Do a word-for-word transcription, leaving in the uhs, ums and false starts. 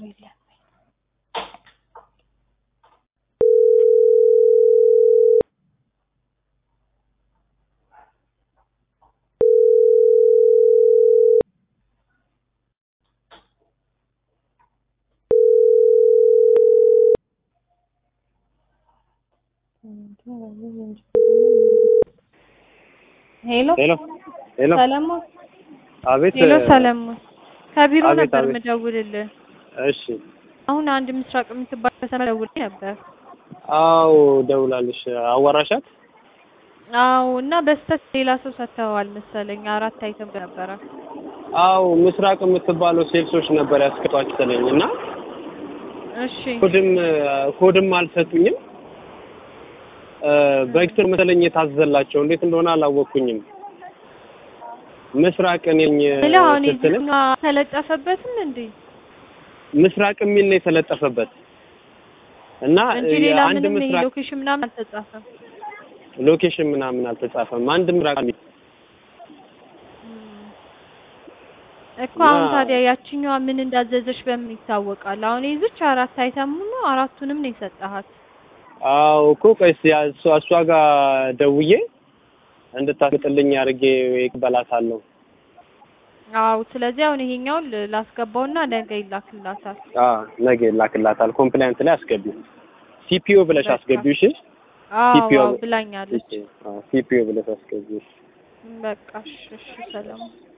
የለም። ሄሎ ሄሎ ሄሎ ሰለሞን አቤት ሄሎ ሰለሞን ከቢሮ አቤት ነበር አቤት የምደውልልህ። እሺ አሁን አንድ ምስራቅ የምትባል ከተማ ደውልልኝ ነበር። አዎ ደውላለሽ አዋራሻት? አዎ እና በስተት ሌላ ሰው ሰጥተዋል መሰለኝ አራት አይተም ነበረ። አዎ ምስራቅ የምትባለው ሴልሶች ነበር ያስከቷቸው ስለኝና እሺ ኮድም ኮድም አልሰጡኝም። በኤክስትር መሰለኝ የታዘላቸው እንዴት እንደሆነ አላወቅኩኝም። ምስራቅ ነኝ ለአሁን ስትል ይዝና ተለጠፈበትም እንዴ? ምስራቅ የሚል ነው የተለጠፈበት እና እንጂ ሌላ አንድ ምንም ምስራቅ ሎኬሽን ምናምን አልተጻፈም። ሎኬሽን ምናምን አልተጻፈም። አንድ ምስራቅ እኮ አሁን ታዲያ ያቺኛዋ ምን እንዳዘዘሽ በምን ይታወቃል? አሁን ይዝች አራት አይተም ነው አራቱንም ነው የሰጣሃት። አዎ እኮ ቆይስ እሷ እሷ ጋር ደውዬ እንድታስጥልኝ አድርጌ ይቀበላታለሁ። አዎ ስለዚህ አሁን ይሄኛውን ላስገባውና ነገ ይላክላታል። አዎ ነገ ይላክላታል። ኮምፕላይንት ላይ አስገቢው። ሲፒኦ ብለሽ አስገቢው። እሺ አዎ ብላኛለች። አዎ ሲፒኦ ብለሽ አስገቢው። በቃ እሺ እሺ ሰላም